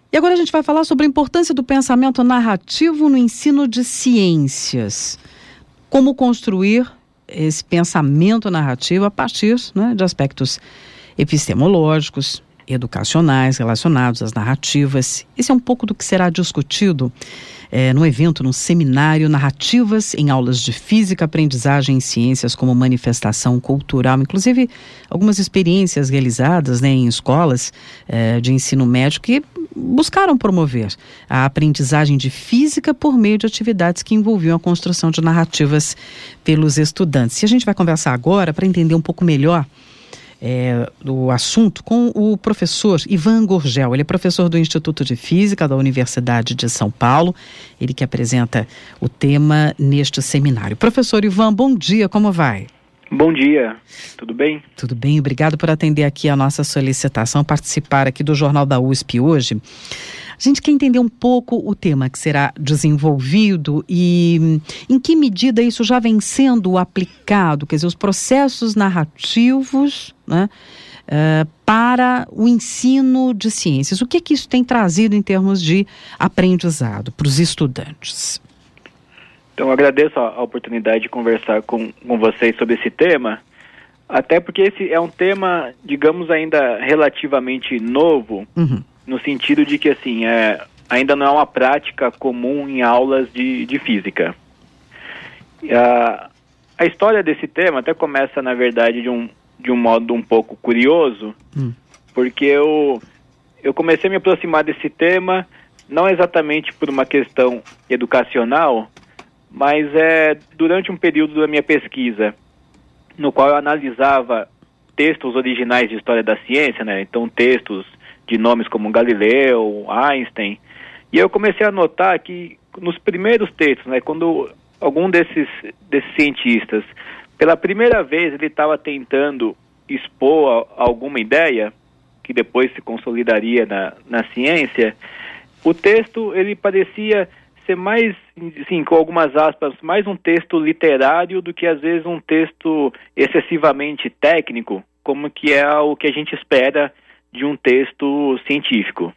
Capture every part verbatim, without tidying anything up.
E agora a gente vai falar sobre a importância do pensamento narrativo no ensino de ciências. Como construir esse pensamento narrativo a partir, né, de aspectos epistemológicos, educacionais relacionados às narrativas. Esse é um pouco do que será discutido é, no evento, no seminário Narrativas em Aulas de Física, Aprendizagem e Ciências como Manifestação Cultural. Inclusive, algumas experiências realizadas, né, em escolas é, de ensino médio que buscaram promover a aprendizagem de física por meio de atividades que envolviam a construção de narrativas pelos estudantes. E a gente vai conversar agora para entender um pouco melhor É, do assunto com o professor Ivan Gurgel. Ele é professor do Instituto de Física da Universidade de São Paulo, ele que apresenta o tema neste seminário. Professor Ivan, bom dia, como vai? Bom dia, tudo bem? Tudo bem, obrigado por atender aqui a nossa solicitação, participar aqui do Jornal da U S P hoje. A gente quer entender um pouco o tema que será desenvolvido e em que medida isso já vem sendo aplicado, quer dizer, os processos narrativos, né, uh, para o ensino de ciências. O que que isso tem trazido em termos de aprendizado para os estudantes? Então, eu agradeço a, a oportunidade de conversar com, com vocês sobre esse tema, até porque esse é um tema, digamos, ainda relativamente novo, uhum. no sentido de que, assim, é, ainda não é uma prática comum em aulas de, de física. A, a história desse tema até começa, na verdade, de um, de um modo um pouco curioso, hum. porque eu, eu comecei a me aproximar desse tema, não exatamente por uma questão educacional, mas é durante um período da minha pesquisa, no qual eu analisava textos originais de história da ciência, né? Então textos de nomes como Galileu, Einstein, e eu comecei a notar que nos primeiros textos, né, quando algum desses, desses cientistas, pela primeira vez ele estava tentando expor a, alguma ideia, que depois se consolidaria na, na ciência, o texto ele parecia ser mais, sim, com algumas aspas, mais um texto literário do que às vezes um texto excessivamente técnico, como que é o que a gente espera de um texto científico.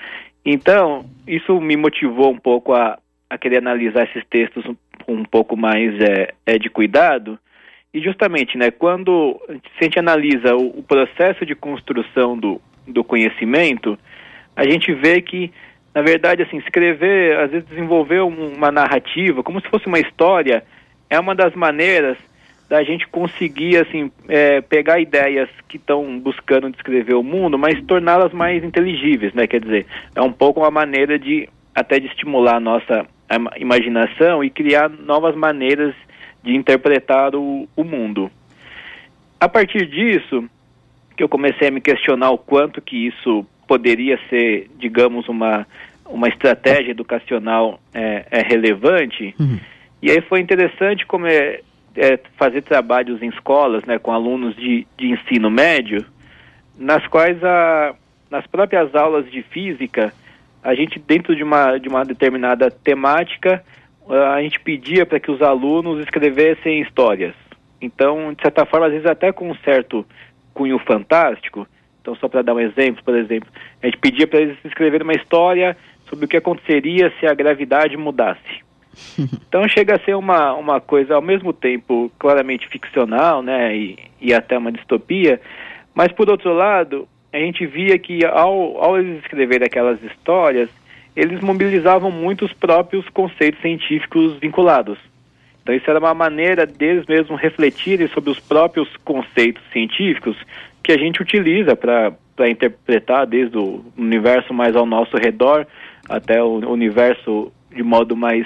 Então, isso me motivou um pouco a, a querer analisar esses textos um, um pouco mais é, é, de cuidado, e justamente, né, quando se a gente analisa o, o processo de construção do, do conhecimento, a gente vê que, na verdade, assim, escrever, às vezes desenvolver uma narrativa, como se fosse uma história, é uma das maneiras da gente conseguir, assim, é, pegar ideias que estão buscando descrever o mundo, mas torná-las mais inteligíveis, né? Quer dizer, é um pouco uma maneira de, até de estimular a nossa imaginação e criar novas maneiras de interpretar o, o mundo. A partir disso, que eu comecei a me questionar o quanto que isso poderia ser, digamos, uma, uma estratégia educacional é, é relevante, uhum. E aí foi interessante como é, É, fazer trabalhos em escolas, né, com alunos de, de ensino médio, nas quais a, nas próprias aulas de física, a gente, dentro de uma, de uma determinada temática, a gente pedia para que os alunos escrevessem histórias. Então, de certa forma, às vezes até com um certo cunho fantástico. Então, só para dar um exemplo, por exemplo, a gente pedia para eles escreverem uma história sobre o que aconteceria se a gravidade mudasse. Então chega a ser uma, uma coisa ao mesmo tempo claramente ficcional, né, e, e até uma distopia, mas por outro lado, a gente via que ao, ao eles escreverem aquelas histórias, eles mobilizavam muito os próprios conceitos científicos vinculados. Então isso era uma maneira deles mesmos refletirem sobre os próprios conceitos científicos que a gente utiliza para para interpretar desde o universo mais ao nosso redor até o universo de modo mais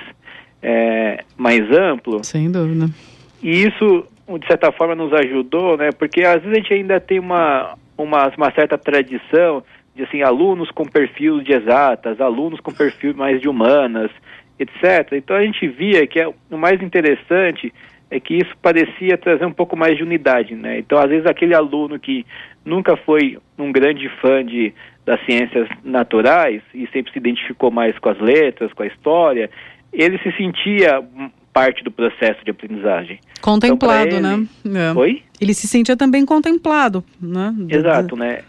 É, mais amplo. Sem dúvida. E isso, de certa forma, nos ajudou, né? Porque às vezes a gente ainda tem uma, uma, uma certa tradição de, assim, alunos com perfil de exatas, alunos com perfil mais de humanas, etcétera. Então a gente via que é, o mais interessante é que isso parecia trazer um pouco mais de unidade, né? Então, às vezes, aquele aluno que nunca foi um grande fã de, das ciências naturais e sempre se identificou mais com as letras, com a história, ele se sentia parte do processo de aprendizagem. Contemplado, então, ele... né? É. Oi? Ele se sentia também contemplado, né? Exato, né?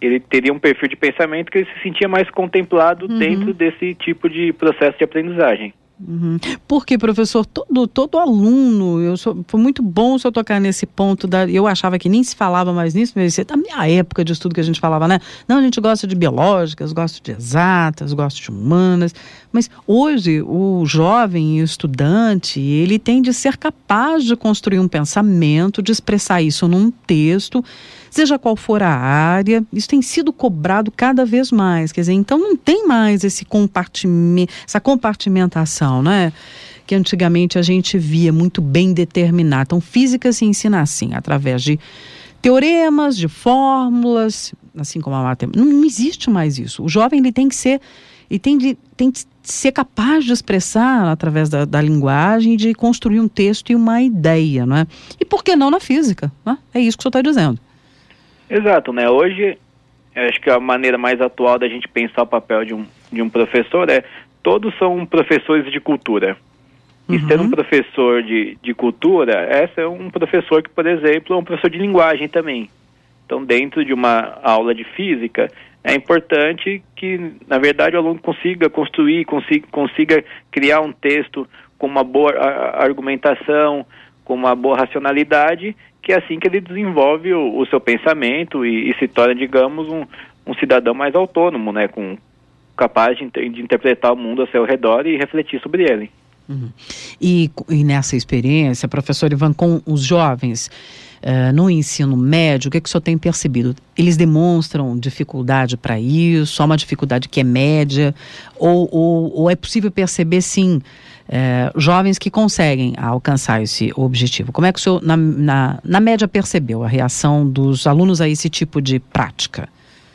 ele teria um perfil de pensamento que ele se sentia mais contemplado uhum. dentro desse tipo de processo de aprendizagem. Uhum. Porque, professor, todo, todo aluno, eu sou, foi muito bom o senhor tocar nesse ponto, da, eu achava que nem se falava mais nisso, mas da minha época de estudo que a gente falava, né? Não, a gente gosta de biológicas, gosta de exatas, gosta de humanas, mas hoje o jovem e o estudante, ele tem de ser capaz de construir um pensamento, de expressar isso num texto, seja qual for a área, isso tem sido cobrado cada vez mais, quer dizer, então não tem mais esse compartimento, essa compartimentação, né? Que antigamente a gente via muito bem determinada. Então, física se ensina assim, através de teoremas, de fórmulas, assim como a matemática. Não, não existe mais isso. O jovem, ele tem que ser, ele tem de, tem de ser capaz de expressar através da, da linguagem, de construir um texto e uma ideia, não é? E por que não na física? Né? É isso que o senhor está dizendo. Exato, né? Hoje, eu acho que a maneira mais atual da gente pensar o papel de um, de um professor é, todos são professores de cultura. E uhum. ser um professor de, de cultura, essa é um professor que, por exemplo, é um professor de linguagem também. Então, dentro de uma aula de física, é importante que, na verdade, o aluno consiga construir, consiga, consiga criar um texto com uma boa argumentação, com uma boa racionalidade, que é assim que ele desenvolve o, o seu pensamento e, e se torna, digamos, um, um cidadão mais autônomo, né, com, capaz de, de interpretar o mundo ao seu redor e refletir sobre ele. Uhum. E, e nessa experiência, professor Ivan, com os jovens uh, no ensino médio, o que, que o senhor tem percebido? Eles demonstram dificuldade para isso? Há uma dificuldade que é média? Ou, ou, ou é possível perceber, sim, uh, jovens que conseguem alcançar esse objetivo? Como é que o senhor, na, na, na média, percebeu a reação dos alunos a esse tipo de prática?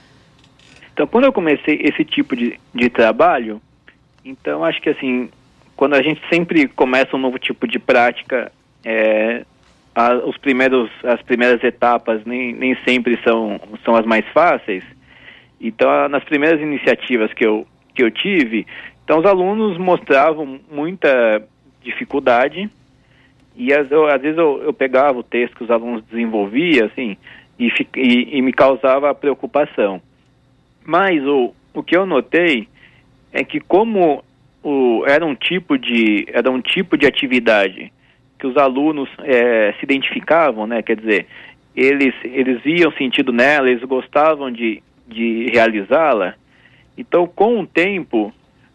Então, quando eu comecei esse tipo de, de trabalho, então acho que assim, quando a gente sempre começa um novo tipo de prática, é, a, os primeiros, as primeiras etapas nem, nem sempre são, são as mais fáceis. Então, a, nas primeiras iniciativas que eu, que eu tive, então os alunos mostravam muita dificuldade e às, eu, às vezes eu, eu pegava o texto que os alunos desenvolviam assim, e, e, e me causava preocupação. Mas o, o que eu notei é que como o, era, um tipo de, era um tipo de atividade que os alunos é, se identificavam, né? Quer dizer, eles, eles viam sentido nela, eles gostavam de, de realizá-la. Então, com o tempo,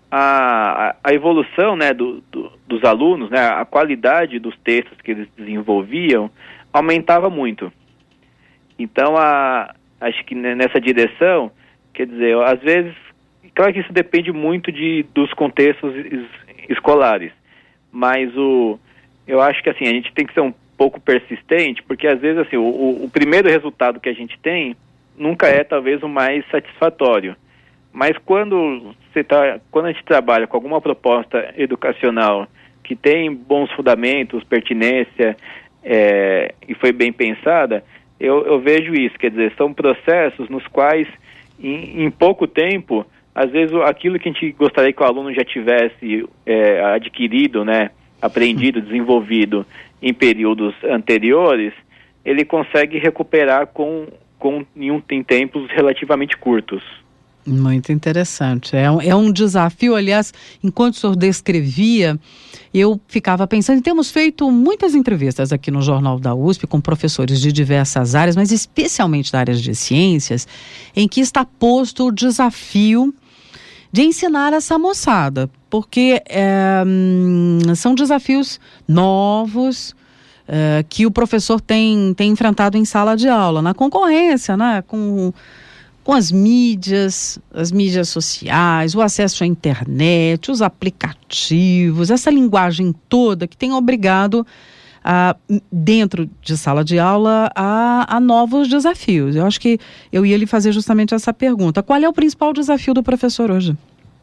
a, a evolução, né, do, do, dos alunos, né, a qualidade dos textos que eles desenvolviam aumentava muito. Então, a, acho que nessa direção, quer dizer, às vezes, claro que isso depende muito de, dos contextos es, escolares, mas o, eu acho que assim, a gente tem que ser um pouco persistente, porque às vezes assim, o, o, o primeiro resultado que a gente tem nunca é talvez o mais satisfatório, mas quando, você tá, quando a gente trabalha com alguma proposta educacional que tem bons fundamentos, pertinência é, e foi bem pensada, eu, eu vejo isso, quer dizer, são processos nos quais em, em pouco tempo, às vezes aquilo que a gente gostaria que o aluno já tivesse é, adquirido, né, aprendido, desenvolvido em períodos anteriores, ele consegue recuperar com, com, em, um, em tempos relativamente curtos. Muito interessante. É um, é um desafio, aliás, enquanto o senhor descrevia, eu ficava pensando, e temos feito muitas entrevistas aqui no Jornal da U S P com professores de diversas áreas, mas especialmente da área de ciências, em que está posto o desafio de ensinar essa moçada, porque é, são desafios novos é, que o professor tem, tem enfrentado em sala de aula, na concorrência, né, com... com as mídias, as mídias sociais, o acesso à internet, os aplicativos, essa linguagem toda que tem obrigado, a, dentro de sala de aula, a, a novos desafios. Eu acho que eu ia lhe fazer justamente essa pergunta. Qual é o principal desafio do professor hoje?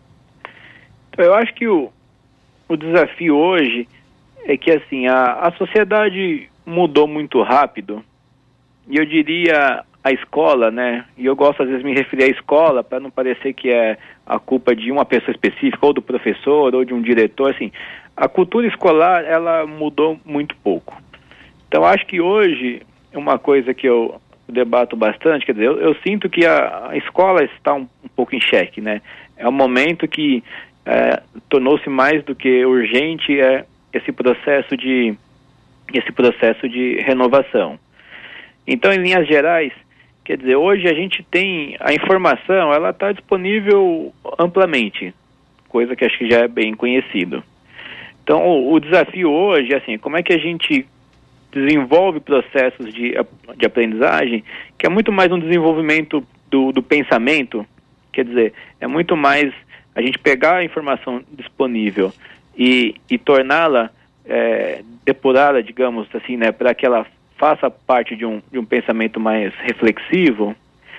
Eu acho que o, o desafio hoje é que assim, a, a sociedade mudou muito rápido, e eu diria... a escola, né, e eu gosto às vezes de me referir à escola para não parecer que é a culpa de uma pessoa específica, ou do professor, ou de um diretor, assim, a cultura escolar, ela mudou muito pouco. Então, acho que hoje, uma coisa que eu, debato bastante, quer dizer, eu, eu sinto que a, a escola está um, um pouco em xeque, né? É um momento que é, tornou-se mais do que urgente é, esse processo de esse processo de renovação. Então, em linhas gerais, quer dizer, hoje a gente tem a informação, ela está disponível amplamente, coisa que acho que já é bem conhecido. Então, o, o desafio hoje é assim, como é que a gente desenvolve processos de, de aprendizagem, que é muito mais um desenvolvimento do, do pensamento, quer dizer, é muito mais a gente pegar a informação disponível e, e torná-la, é, depurá-la, digamos assim, né, para que ela faça parte de um, de um pensamento mais reflexivo.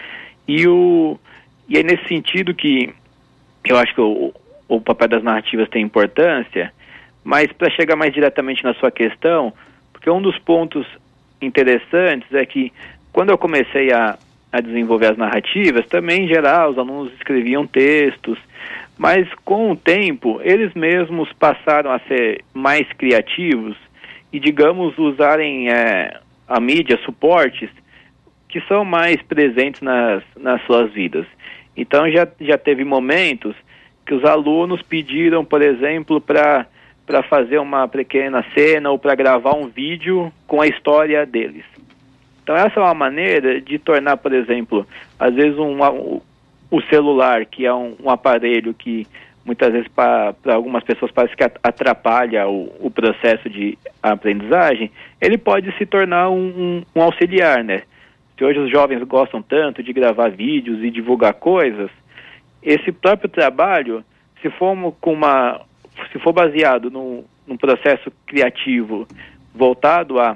E, o, e é nesse sentido que eu acho que o, o papel das narrativas tem importância, mas para chegar mais diretamente na sua questão, porque um dos pontos interessantes é que quando eu comecei a, a desenvolver as narrativas, também em geral os alunos escreviam textos, mas com o tempo eles mesmos passaram a ser mais criativos e, digamos, usarem é, a mídia, suportes, que são mais presentes nas, nas suas vidas. Então já, já teve momentos que os alunos pediram, por exemplo, para para fazer uma pequena cena ou para gravar um vídeo com a história deles. Então essa é uma maneira de tornar, por exemplo, às vezes um, um, o celular, que é um, um aparelho que muitas vezes para algumas pessoas parece que atrapalha o, o processo de aprendizagem, ele pode se tornar um, um, um auxiliar, né? Se hoje os jovens gostam tanto de gravar vídeos e divulgar coisas, esse próprio trabalho, se for com uma se for baseado num, num processo criativo voltado a,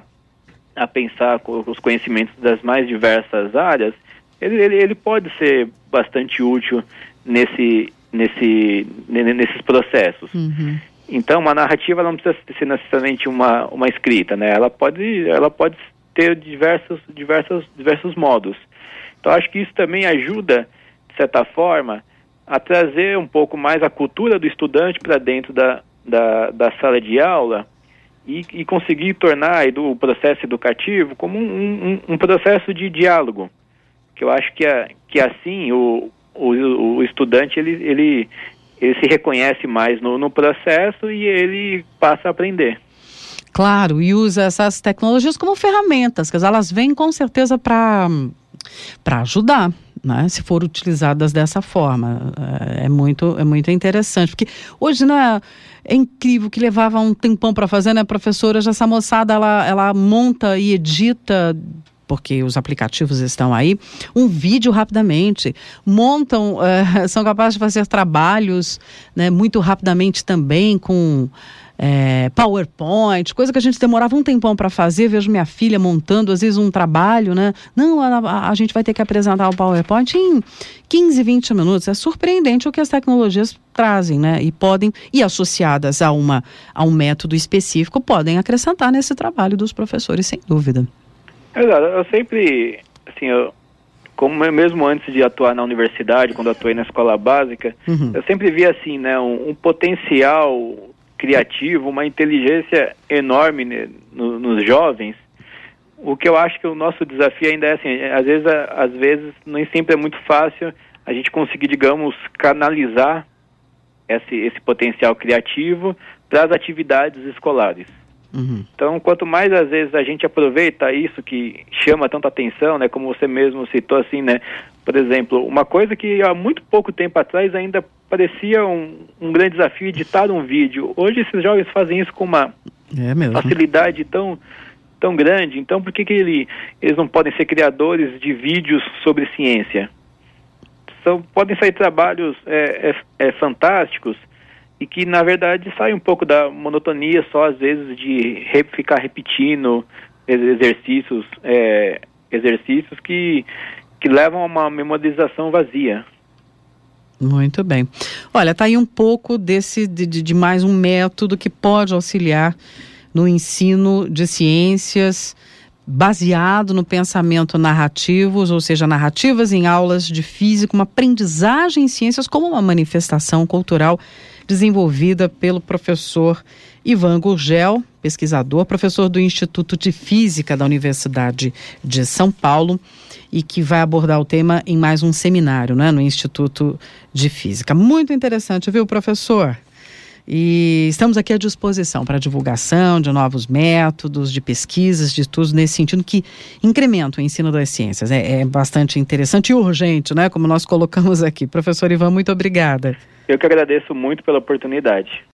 a pensar com os conhecimentos das mais diversas áreas, ele, ele, ele pode ser bastante útil nesse, nesse, nesses processos. Uhum. Então, uma narrativa não precisa ser necessariamente uma, uma escrita, né? Ela pode, ela pode ter diversos, diversos, diversos modos. Então, acho que isso também ajuda, de certa forma, a trazer um pouco mais a cultura do estudante para dentro da, da, da sala de aula e, e conseguir tornar o processo educativo como um, um, um processo de diálogo, que eu acho que, é, que assim o, o, o estudante ele, ele, ele se reconhece mais no, no processo e ele passa a aprender. Claro, e usa essas tecnologias como ferramentas, que elas vêm com certeza para para ajudar, né, se for utilizadas dessa forma. É muito, é muito interessante, porque hoje, né, é incrível que levava um tempão para fazer, né, professora? Já essa moçada, ela, ela monta e edita, porque os aplicativos estão aí, um vídeo rapidamente, montam, uh, são capazes de fazer trabalhos, né, muito rapidamente também com É, PowerPoint, coisa que a gente demorava um tempão para fazer. Vejo minha filha montando às vezes um trabalho, né? Não, a, a, a gente vai ter que apresentar o PowerPoint em quinze, vinte minutos. É surpreendente o que as tecnologias trazem, né? E podem, e associadas a, uma, a um método específico, podem acrescentar nesse trabalho dos professores, sem dúvida. Exato, eu sempre, assim, eu, como mesmo antes de atuar na universidade, quando atuei na escola básica, uhum. eu sempre vi assim, né, um, um potencial criativo, uma inteligência enorme, né, no, nos jovens. O que eu acho que o nosso desafio ainda é assim, às vezes, às vezes nem sempre é muito fácil a gente conseguir, digamos, canalizar esse, esse potencial criativo para as atividades escolares. Uhum. Então, quanto mais às vezes a gente aproveita isso que chama tanta atenção, né, como você mesmo citou, assim, né, por exemplo, uma coisa que há muito pouco tempo atrás ainda parecia um, um grande desafio, editar um vídeo. Hoje esses jovens fazem isso com uma é mesmo. facilidade tão, tão grande. Então, por que, que ele, eles não podem ser criadores de vídeos sobre ciência? São, podem sair trabalhos é, é, é, fantásticos e que, na verdade, saem um pouco da monotonia só, às vezes, de re, ficar repetindo exercícios, é, exercícios que, que levam a uma memorização vazia. Muito bem. Olha, está aí um pouco desse, de, de mais um método que pode auxiliar no ensino de ciências baseado no pensamento narrativo, ou seja, narrativas em aulas de física, uma aprendizagem em ciências como uma manifestação cultural desenvolvida pelo professor Ivan Gurgel, pesquisador, professor do Instituto de Física da Universidade de São Paulo, e que vai abordar o tema em mais um seminário, né, no Instituto de Física. Muito interessante, viu, professor? E estamos aqui à disposição para divulgação de novos métodos, de pesquisas, de estudos nesse sentido que incrementam o ensino das ciências. É, é bastante interessante e urgente, né? Como nós colocamos aqui. Professor Ivan, muito obrigada. Eu que agradeço muito pela oportunidade.